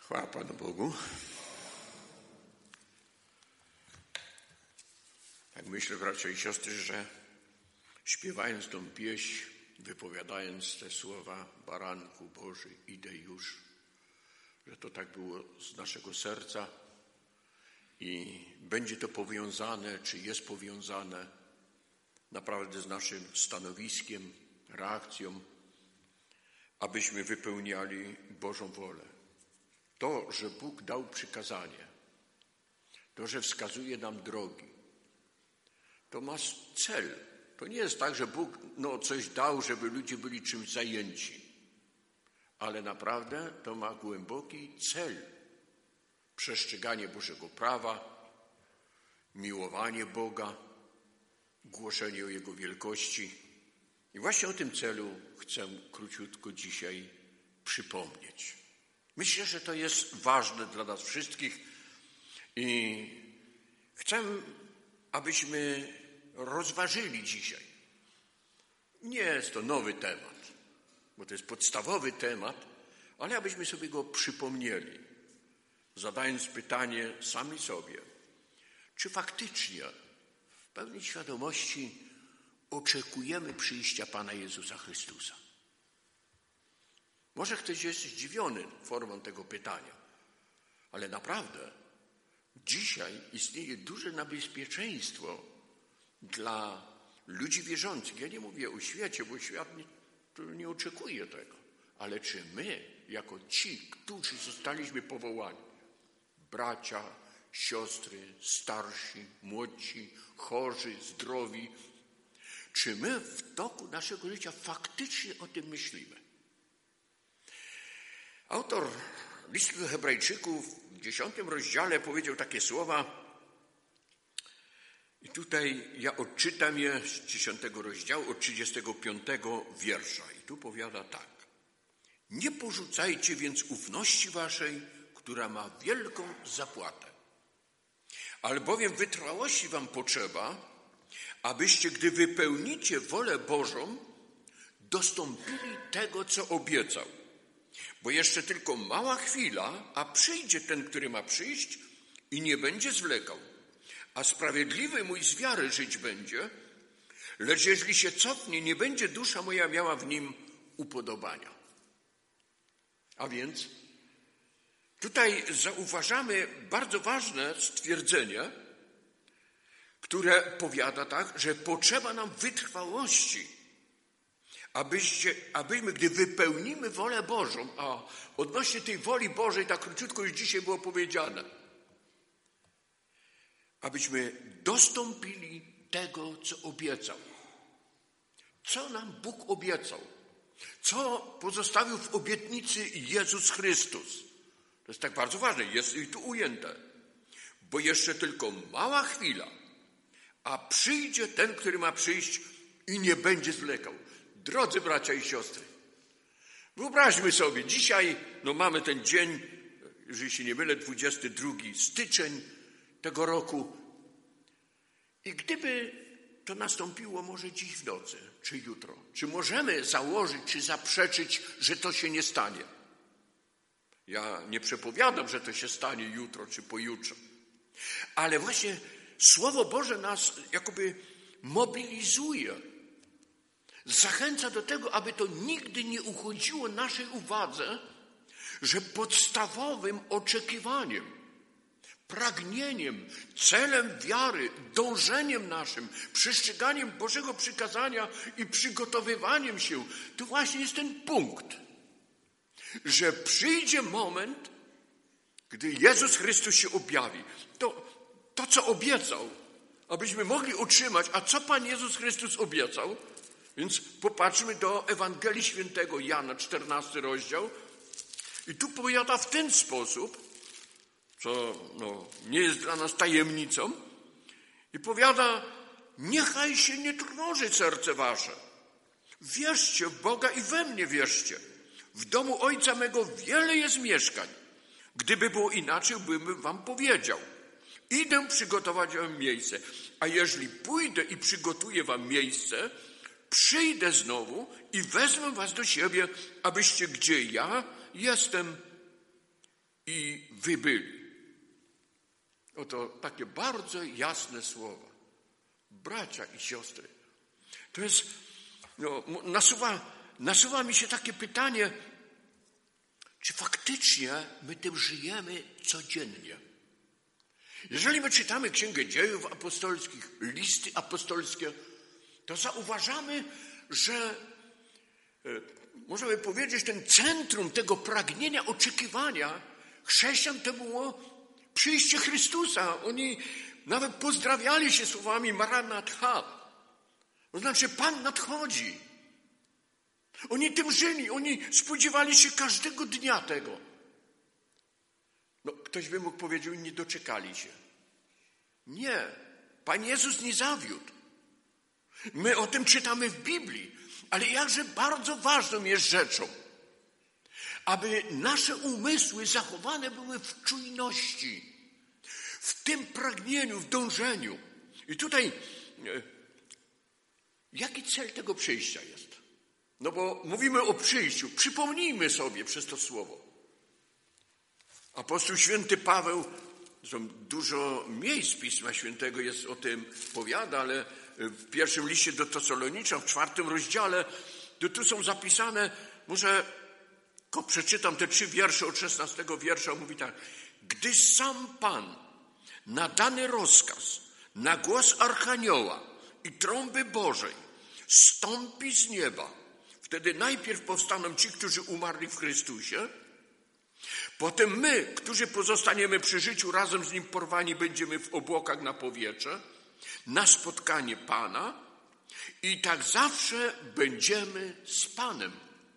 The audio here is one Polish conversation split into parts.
Chwała Panu Bogu. Tak myślę, bracia i siostry, że śpiewając tą pieśń, wypowiadając te słowa Baranku Boży, idę już, że to tak było z naszego serca i będzie to powiązane, czy jest powiązane naprawdę z naszym stanowiskiem, reakcją, abyśmy wypełniali Bożą wolę. To, że Bóg dał przykazanie, to, że wskazuje nam drogi, to ma cel. To nie jest tak, że Bóg coś dał, żeby ludzie byli czymś zajęci, ale naprawdę to ma głęboki cel. Przestrzeganie Bożego prawa, miłowanie Boga, głoszenie o Jego wielkości. I właśnie o tym celu chcę króciutko dzisiaj przypomnieć. Myślę, że to jest ważne dla nas wszystkich i chcę, abyśmy rozważyli dzisiaj. Nie jest to nowy temat, bo to jest podstawowy temat, ale abyśmy sobie go przypomnieli, zadając pytanie sami sobie, czy faktycznie w pełnej świadomości oczekujemy przyjścia Pana Jezusa Chrystusa. Może ktoś jest zdziwiony formą tego pytania, ale naprawdę dzisiaj istnieje duże niebezpieczeństwo dla ludzi wierzących. Ja nie mówię o świecie, bo świat nie oczekuje tego. Ale czy my, jako ci, którzy zostaliśmy powołani, bracia, siostry, starsi, młodsi, chorzy, zdrowi, czy my w toku naszego życia faktycznie o tym myślimy? Autor listu do Hebrajczyków w 10 rozdziale powiedział takie słowa i tutaj ja odczytam je z 10 rozdziału od 35 wiersza. I tu powiada tak. Nie porzucajcie więc ufności waszej, która ma wielką zapłatę. Albowiem wytrwałości wam potrzeba, abyście, gdy wypełnicie wolę Bożą, dostąpili tego, co obiecał. Bo jeszcze tylko mała chwila, a przyjdzie ten, który ma przyjść i nie będzie zwlekał. A sprawiedliwy mój z wiary żyć będzie, lecz jeśli się cofnie, nie będzie dusza moja miała w nim upodobania. A więc tutaj zauważamy bardzo ważne stwierdzenie, które powiada tak, że potrzeba nam wytrwałości, abyśmy, gdy wypełnimy wolę Bożą, a odnośnie tej woli Bożej, tak króciutko już dzisiaj było powiedziane, abyśmy dostąpili tego, co obiecał. Co nam Bóg obiecał? Co pozostawił w obietnicy Jezus Chrystus? To jest tak bardzo ważne, jest i tu ujęte. Bo jeszcze tylko mała chwila, a przyjdzie ten, który ma przyjść i nie będzie zwlekał. Drodzy bracia i siostry, wyobraźmy sobie, dzisiaj mamy ten dzień, jeżeli się nie mylę, 22 styczeń tego roku. I gdyby to nastąpiło może dziś w nocy, czy jutro, czy możemy założyć, czy zaprzeczyć, że to się nie stanie? Ja nie przepowiadam, że to się stanie jutro, czy pojutrze. Ale właśnie Słowo Boże nas jakoby mobilizuje. Zachęca do tego, aby to nigdy nie uchodziło naszej uwadze, że podstawowym oczekiwaniem, pragnieniem, celem wiary, dążeniem naszym, przestrzeganiem Bożego przykazania i przygotowywaniem się, to właśnie jest ten punkt, że przyjdzie moment, gdy Jezus Chrystus się objawi. To, co obiecał, abyśmy mogli otrzymać, a co Pan Jezus Chrystus obiecał? Więc popatrzmy do Ewangelii Świętego Jana, 14 rozdział. I tu powiada w ten sposób, co nie jest dla nas tajemnicą. I powiada, niechaj się nie trwoży serce wasze. Wierzcie w Boga i we mnie wierzcie. W domu Ojca mego wiele jest mieszkań. Gdyby było inaczej, bym wam powiedział. Idę przygotować wam miejsce. A jeżeli pójdę i przygotuję wam miejsce, przyjdę znowu i wezmę was do siebie, abyście gdzie ja jestem i wy byli. Oto takie bardzo jasne słowa. Bracia i siostry. To jest, nasuwa mi się takie pytanie, czy faktycznie my tym żyjemy codziennie? Jeżeli my czytamy Księgę Dziejów Apostolskich, listy apostolskie, to zauważamy, że możemy powiedzieć, ten centrum tego pragnienia, oczekiwania chrześcijan to było przyjście Chrystusa. Oni nawet pozdrawiali się słowami Maranatha. To znaczy Pan nadchodzi. Oni tym żyli, oni spodziewali się każdego dnia tego. Ktoś by mógł powiedzieć, nie doczekali się. Nie, Pan Jezus nie zawiódł. My o tym czytamy w Biblii, ale jakże bardzo ważną jest rzeczą, aby nasze umysły zachowane były w czujności, w tym pragnieniu, w dążeniu. I tutaj, jaki cel tego przyjścia jest? Bo mówimy o przyjściu. Przypomnijmy sobie przez to słowo. Apostoł święty Paweł, zresztą dużo miejsc Pisma Świętego jest o tym powiada, ale w pierwszym liście do Tesaloniczan, w 4 rozdziale, to tu są zapisane, może przeczytam te 3 wiersze od 16 wiersza, mówi tak. Gdy sam Pan na dany rozkaz, na głos Archanioła i trąby Bożej stąpi z nieba, wtedy najpierw powstaną ci, którzy umarli w Chrystusie, potem my, którzy pozostaniemy przy życiu, razem z Nim porwani będziemy w obłokach na powietrze, na spotkanie Pana i tak zawsze będziemy z Panem.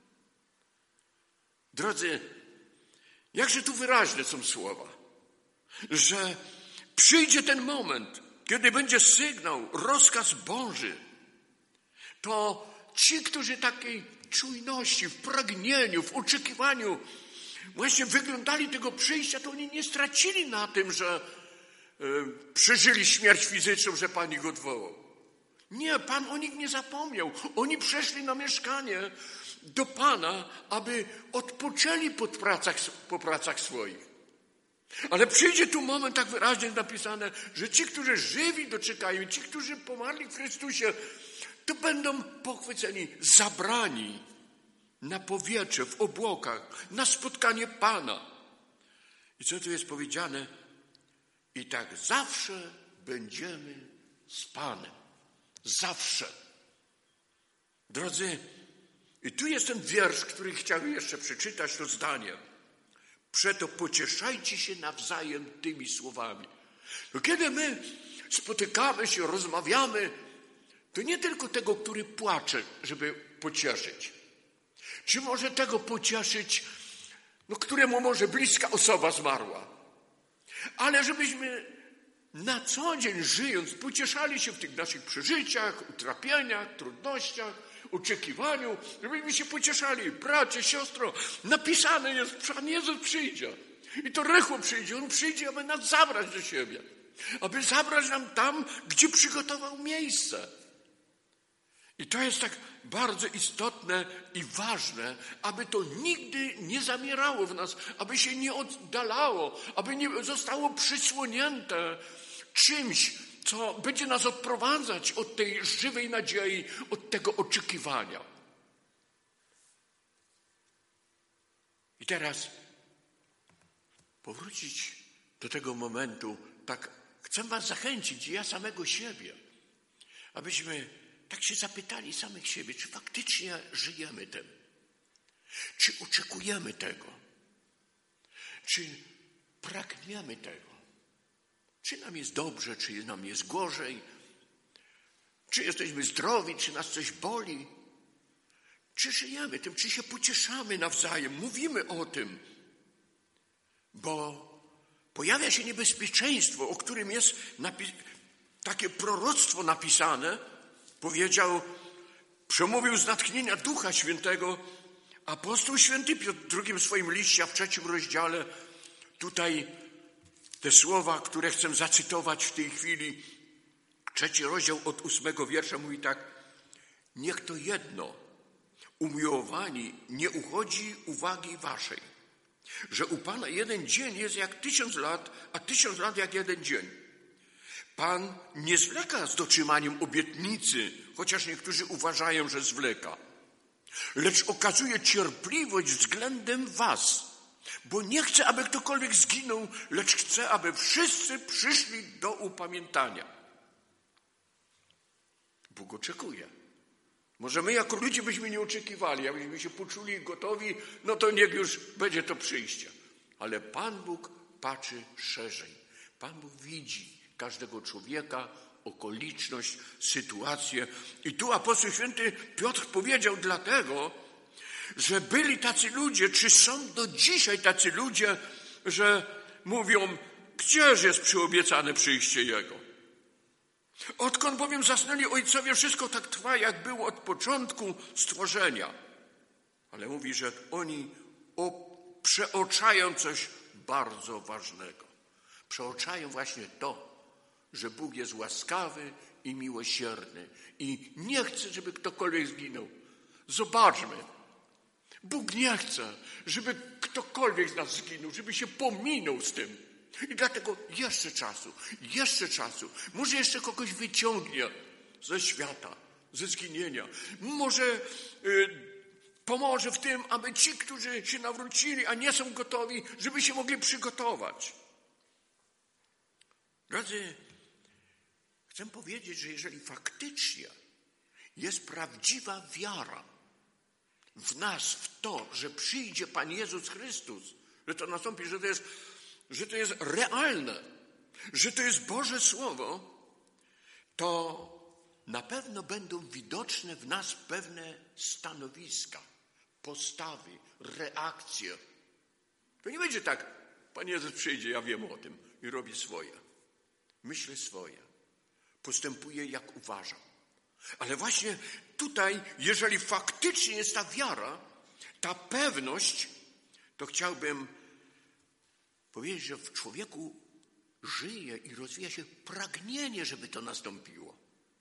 Drodzy, jakże tu wyraźne są słowa, że przyjdzie ten moment, kiedy będzie sygnał, rozkaz Boży, to ci, którzy takiej czujności, w pragnieniu, w oczekiwaniu właśnie wyglądali tego przyjścia, to oni nie stracili na tym, że przeżyli śmierć fizyczną, że Pan ich odwołał. Nie, Pan o nich nie zapomniał. Oni przeszli na mieszkanie do Pana, aby odpoczęli po pracach swoich. Ale przyjdzie tu moment, tak wyraźnie napisane, że ci, którzy żywi doczekają, ci, którzy pomarli w Chrystusie, to będą pochwyceni, zabrani na powietrze, w obłokach, na spotkanie Pana. I co tu jest powiedziane? I tak zawsze będziemy z Panem. Zawsze. Drodzy, i tu jest ten wiersz, który chciałem jeszcze przeczytać, to zdanie. Przeto pocieszajcie się nawzajem tymi słowami. To kiedy my spotykamy się, rozmawiamy, to nie tylko tego, który płacze, żeby pocieszyć. Czy może tego pocieszyć, któremu może bliska osoba zmarła. Ale żebyśmy na co dzień żyjąc, pocieszali się w tych naszych przeżyciach, utrapieniach, trudnościach, oczekiwaniu, żebyśmy się pocieszali. Bracie, siostro, napisane jest, Pan Jezus przyjdzie. I to rychło przyjdzie. On przyjdzie, aby nas zabrać do siebie. Aby zabrać nam tam, gdzie przygotował miejsce. I to jest tak bardzo istotne i ważne, aby to nigdy nie zamierało w nas, aby się nie oddalało, aby nie zostało przysłonięte czymś, co będzie nas odprowadzać od tej żywej nadziei, od tego oczekiwania. I teraz powrócić do tego momentu, tak chcę was zachęcić, ja samego siebie, abyśmy tak się zapytali samych siebie, czy faktycznie żyjemy tym? Czy oczekujemy tego? Czy pragniemy tego? Czy nam jest dobrze, czy nam jest gorzej? Czy jesteśmy zdrowi, czy nas coś boli? Czy żyjemy tym, czy się pocieszamy nawzajem, mówimy o tym? Bo pojawia się niebezpieczeństwo, o którym jest takie proroctwo napisane. Powiedział, przemówił z natchnienia Ducha Świętego apostoł święty Piotr w 2 swoim liście, a w 3 rozdziale. Tutaj te słowa, które chcę zacytować w tej chwili. 3 rozdział od 8 wiersza mówi tak. Niech to jedno, umiłowani, nie uchodzi uwagi waszej, Że u Pana jeden dzień jest jak 1000 lat, a 1000 lat jak jeden dzień. Pan nie zwleka z dotrzymaniem obietnicy, chociaż niektórzy uważają, że zwleka. Lecz okazuje cierpliwość względem was, bo nie chce, aby ktokolwiek zginął, lecz chce, aby wszyscy przyszli do upamiętania. Bóg oczekuje. Może my jako ludzie byśmy nie oczekiwali, abyśmy się poczuli gotowi, no to niech już będzie to przyjście. Ale Pan Bóg patrzy szerzej. Pan Bóg widzi każdego człowieka, okoliczność, sytuację. I tu apostoł święty Piotr powiedział dlatego, że byli tacy ludzie, czy są do dzisiaj tacy ludzie, że mówią, gdzież jest przyobiecane przyjście Jego? Odkąd bowiem zasnęli ojcowie, wszystko tak trwa, jak było od początku stworzenia. Ale mówi, że oni przeoczają coś bardzo ważnego. Przeoczają właśnie to, że Bóg jest łaskawy i miłosierny i nie chce, żeby ktokolwiek zginął. Zobaczmy. Bóg nie chce, żeby ktokolwiek z nas zginął, żeby się pominął z tym. I dlatego jeszcze czasu. Może jeszcze kogoś wyciągnie ze świata, ze zginienia. Może pomoże w tym, aby ci, którzy się nawrócili, a nie są gotowi, żeby się mogli przygotować. Drodzy, chcę powiedzieć, że jeżeli faktycznie jest prawdziwa wiara w nas, w to, że przyjdzie Pan Jezus Chrystus, że to nastąpi, że to jest realne, że to jest Boże Słowo, to na pewno będą widoczne w nas pewne stanowiska, postawy, reakcje. To nie będzie tak, Pan Jezus przyjdzie, ja wiem o tym i robi swoje. Myślę swoje. Postępuje jak uważam. Ale właśnie tutaj, jeżeli faktycznie jest ta wiara, ta pewność, to chciałbym powiedzieć, że w człowieku żyje i rozwija się pragnienie, żeby to nastąpiło.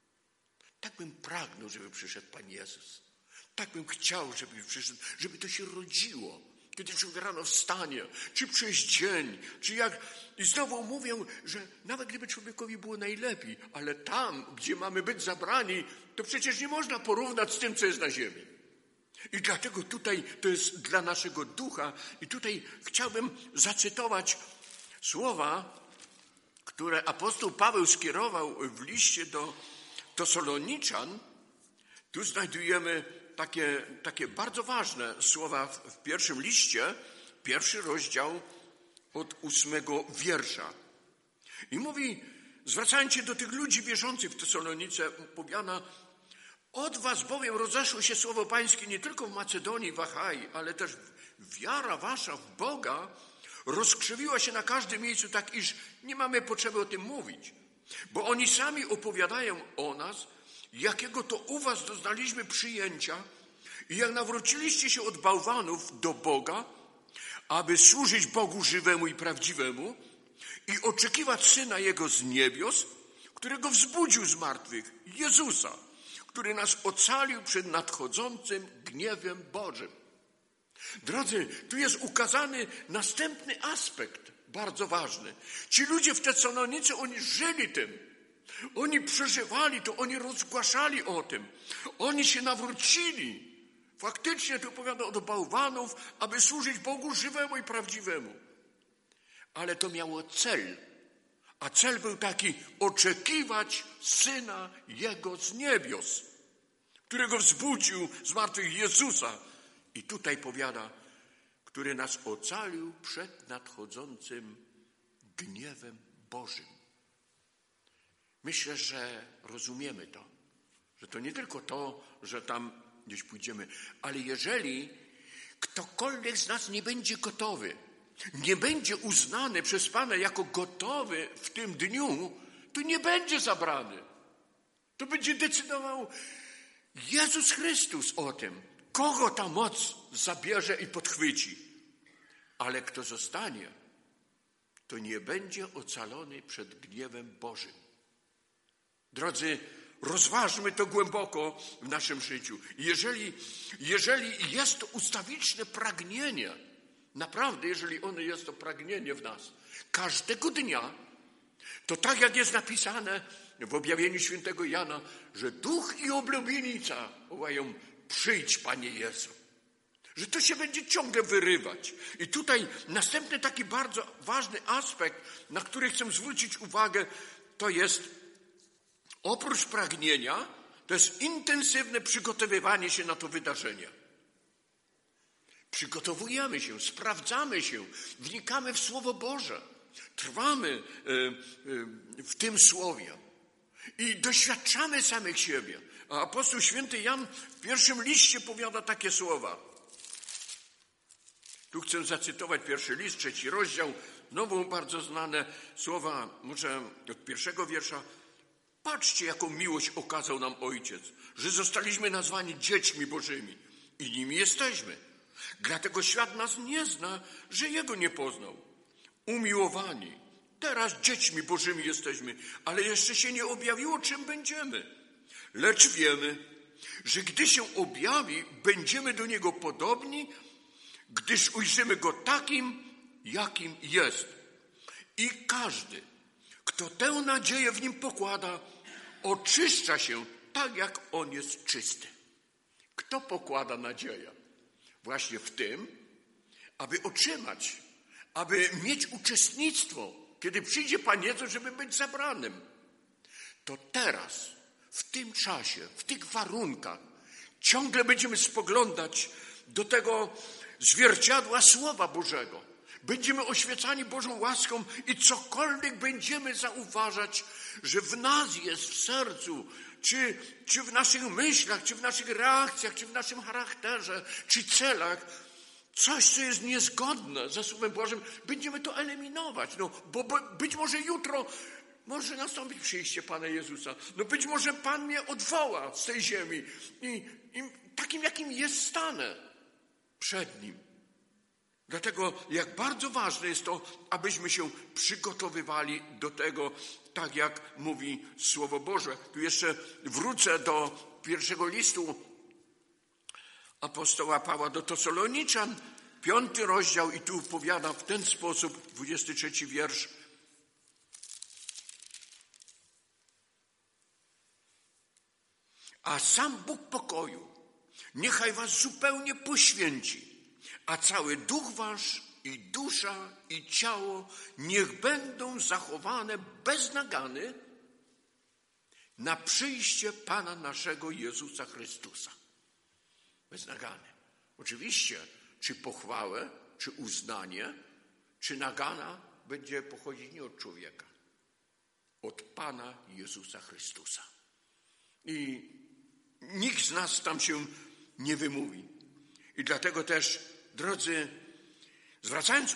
Tak bym pragnął, żeby przyszedł Pan Jezus. Tak bym chciał, żeby przyszedł, żeby to się rodziło. Kiedy człowiek rano wstanie, czy przez dzień, czy jak... I znowu mówię, że nawet gdyby człowiekowi było najlepiej, ale tam, gdzie mamy być zabrani, to przecież nie można porównać z tym, co jest na ziemi. I dlatego tutaj to jest dla naszego ducha. I tutaj chciałbym zacytować słowa, które apostoł Paweł skierował w liście do Tesaloniczan. Tu znajdujemy takie bardzo ważne słowa w pierwszym liście, 1 rozdział od 8 wiersza. I mówi, zwracając się do tych ludzi wierzących w Tesalonice, powiada, od was bowiem rozeszło się słowo pańskie nie tylko w Macedonii, w Achai, ale też wiara wasza w Boga rozkrzewiła się na każdym miejscu tak, iż nie mamy potrzeby o tym mówić. Bo oni sami opowiadają o nas, jakiego to u was doznaliśmy przyjęcia i jak nawróciliście się od bałwanów do Boga, aby służyć Bogu żywemu i prawdziwemu i oczekiwać Syna Jego z niebios, którego wzbudził z martwych, Jezusa, który nas ocalił przed nadchodzącym gniewem Bożym. Drodzy, tu jest ukazany następny aspekt, bardzo ważny. Ci ludzie w Tesalonice, oni żyli tym. Oni przeżywali to, oni rozgłaszali o tym. Oni się nawrócili. Faktycznie tu opowiada od bałwanów, aby służyć Bogu żywemu i prawdziwemu. Ale to miało cel. A cel był taki, oczekiwać Syna Jego z niebios, którego wzbudził z martwych Jezusa. I tutaj powiada, który nas ocalił przed nadchodzącym gniewem Bożym. Myślę, że rozumiemy to, że to nie tylko to, że tam gdzieś pójdziemy, ale jeżeli ktokolwiek z nas nie będzie gotowy, nie będzie uznany przez Pana jako gotowy w tym dniu, to nie będzie zabrany. To będzie decydował Jezus Chrystus o tym, kogo ta moc zabierze i podchwyci. Ale kto zostanie, to nie będzie ocalony przed gniewem Bożym. Drodzy, rozważmy to głęboko w naszym życiu. Jeżeli jest to ustawiczne pragnienie Naprawdę, jeżeli ono jest to pragnienie w nas, każdego dnia, to tak jak jest napisane w objawieniu świętego Jana, że duch i oblubienica wołają: przyjdź, Panie Jezu. Że to się będzie ciągle wyrywać. I tutaj następny taki bardzo ważny aspekt, na który chcę zwrócić uwagę, to jest oprócz pragnienia, to jest intensywne przygotowywanie się na to wydarzenie. Przygotowujemy się, sprawdzamy się, wnikamy w Słowo Boże, trwamy w tym Słowie i doświadczamy samych siebie. A apostoł święty Jan w pierwszym liście powiada takie słowa. Tu chcę zacytować pierwszy list, 3 rozdział, znowu bardzo znane słowa, może od pierwszego wiersza. Patrzcie, jaką miłość okazał nam Ojciec, że zostaliśmy nazwani dziećmi Bożymi i nimi jesteśmy. Dlatego świat nas nie zna, że Jego nie poznał. Umiłowani, teraz dziećmi Bożymi jesteśmy, ale jeszcze się nie objawiło, czym będziemy. Lecz wiemy, że gdy się objawi, będziemy do Niego podobni, gdyż ujrzymy Go takim, jakim jest. I każdy, kto tę nadzieję w Nim pokłada, oczyszcza się tak, jak On jest czysty. Kto pokłada nadzieję? Właśnie w tym, aby otrzymać, aby mieć uczestnictwo, kiedy przyjdzie Pan Jezus, żeby być zabranym. To teraz, w tym czasie, w tych warunkach, ciągle będziemy spoglądać do tego zwierciadła Słowa Bożego. Będziemy oświecani Bożą łaską i cokolwiek będziemy zauważać, że w nas jest, w sercu, czy w naszych myślach, czy w naszych reakcjach, czy w naszym charakterze, czy celach, coś, co jest niezgodne ze Słowem Bożym, będziemy to eliminować. Bo być może jutro może nastąpić przyjście Pana Jezusa. Być może Pan mnie odwoła z tej ziemi i takim, jakim jest, stanę przed Nim. Dlatego jak bardzo ważne jest to, abyśmy się przygotowywali do tego, tak jak mówi Słowo Boże. Tu jeszcze wrócę do pierwszego listu apostoła Pawła do Tesaloniczan, 5 rozdział, i tu powiada w ten sposób, 23 wiersz. A sam Bóg pokoju niechaj was zupełnie poświęci, a cały duch wasz i dusza i ciało niech będą zachowane bez nagany na przyjście Pana naszego Jezusa Chrystusa. Bez nagany. Oczywiście, czy pochwałę, czy uznanie, czy nagana będzie pochodzić nie od człowieka, od Pana Jezusa Chrystusa. I nikt z nas tam się nie wymówi. I dlatego też, drodzy, zwracając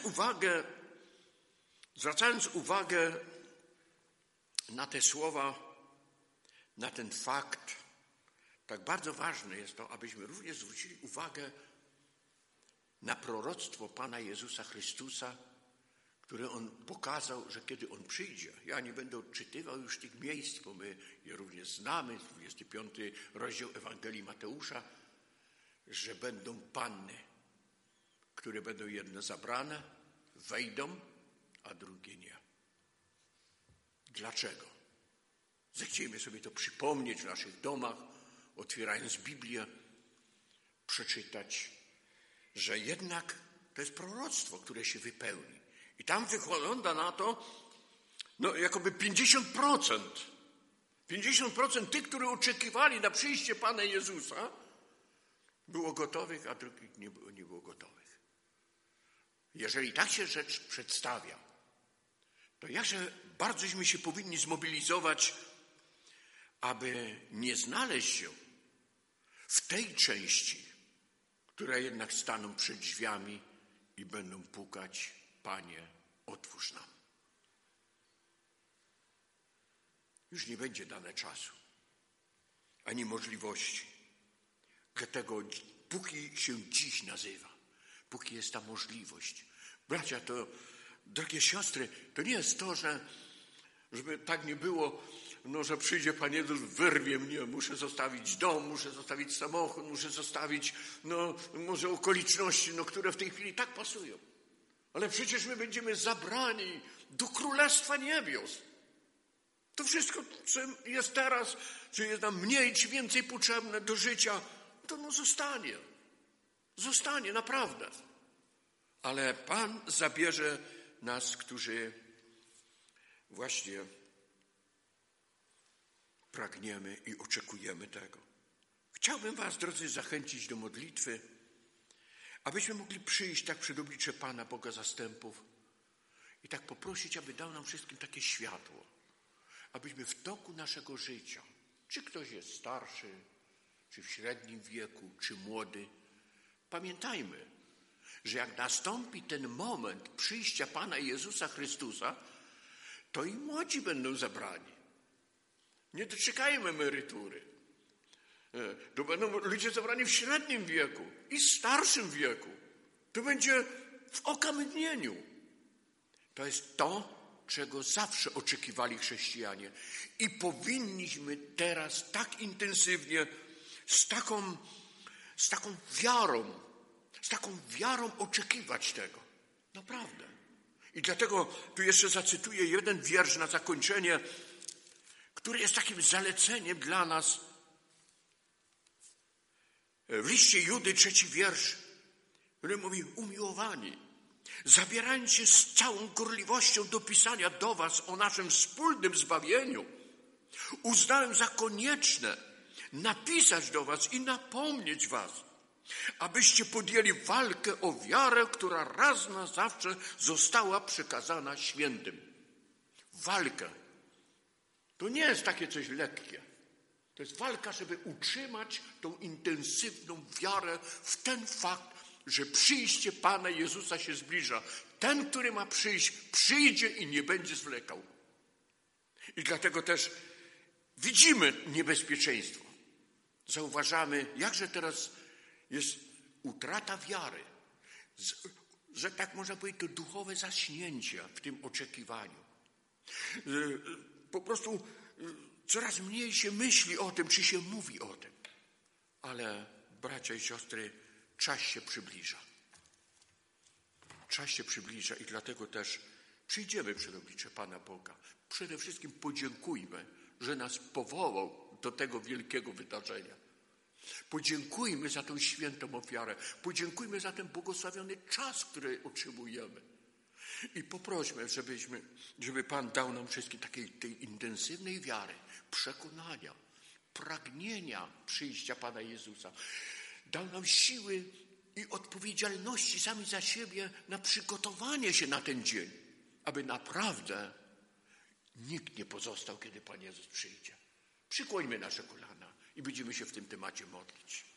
uwagę na te słowa, na ten fakt, tak bardzo ważne jest to, abyśmy również zwrócili uwagę na proroctwo Pana Jezusa Chrystusa, które On pokazał, że kiedy On przyjdzie, ja nie będę odczytywał już tych miejsc, bo my je również znamy, 25 rozdział Ewangelii Mateusza, że będą panny, które będą jedne zabrane, wejdą, a drugie nie. Dlaczego? Zechciejmy sobie to przypomnieć w naszych domach, otwierając Biblię, przeczytać, że jednak to jest proroctwo, które się wypełni. I tam wygląda na to, jakoby 50%. 50% tych, którzy oczekiwali na przyjście Pana Jezusa, było gotowych, a drugich nie było gotowych. Jeżeli tak się rzecz przedstawia, to jakże bardzośmy się powinni zmobilizować, aby nie znaleźć się w tej części, które jednak staną przed drzwiami i będą pukać: Panie, otwórz nam. Już nie będzie dane czasu, ani możliwości. Dlatego póki się dziś nazywa, póki jest ta możliwość. Bracia, to, drogie siostry, to nie jest to, żeby tak nie było, że przyjdzie Pan Jezus, wyrwie mnie, muszę zostawić dom, muszę zostawić samochód, muszę zostawić, może okoliczności, które w tej chwili tak pasują. Ale przecież my będziemy zabrani do Królestwa Niebios. To wszystko, co jest teraz, czy jest nam mniej, czy więcej potrzebne do życia, to zostanie. Zostanie, naprawdę. Ale Pan zabierze nas, którzy właśnie pragniemy i oczekujemy tego. Chciałbym was, drodzy, zachęcić do modlitwy, abyśmy mogli przyjść tak przed oblicze Pana, Boga zastępów i tak poprosić, aby dał nam wszystkim takie światło, abyśmy w toku naszego życia, czy ktoś jest starszy, czy w średnim wieku, czy młody, pamiętajmy, że jak nastąpi ten moment przyjścia Pana Jezusa Chrystusa, to i młodzi będą zabrani. Nie doczekajmy emerytury. To będą ludzie zabrani w średnim wieku i starszym wieku. To będzie w okamgnieniu. To jest to, czego zawsze oczekiwali chrześcijanie. I powinniśmy teraz tak intensywnie, z taką wiarą oczekiwać tego. Naprawdę. I dlatego tu jeszcze zacytuję jeden wiersz na zakończenie, który jest takim zaleceniem dla nas. W liście Judy 3 wiersz, który mówi: umiłowani, zabierając się z całą gorliwością do pisania do was o naszym wspólnym zbawieniu, uznałem za konieczne napisać do was i napomnieć was, abyście podjęli walkę o wiarę, która raz na zawsze została przekazana świętym. Walkę. To nie jest takie coś lekkie. To jest walka, żeby utrzymać tą intensywną wiarę w ten fakt, że przyjście Pana Jezusa się zbliża. Ten, który ma przyjść, przyjdzie i nie będzie zwlekał. I dlatego też widzimy niebezpieczeństwo. Zauważamy, jakże teraz jest utrata wiary. Że tak można powiedzieć, to duchowe zaśnięcie w tym oczekiwaniu. Po prostu coraz mniej się myśli o tym, czy się mówi o tym. Ale bracia i siostry, czas się przybliża. Czas się przybliża i dlatego też przyjdziemy przed oblicze Pana Boga. Przede wszystkim podziękujmy, że nas powołał do tego wielkiego wydarzenia. Podziękujmy za tę świętą ofiarę. Podziękujmy za ten błogosławiony czas, który otrzymujemy. I poprośmy, żeby Pan dał nam wszystkim tej intensywnej wiary, przekonania, pragnienia przyjścia Pana Jezusa. Dał nam siły i odpowiedzialności sami za siebie na przygotowanie się na ten dzień, aby naprawdę nikt nie pozostał, kiedy Pan Jezus przyjdzie. Przykłońmy nasze kolana i będziemy się w tym temacie modlić.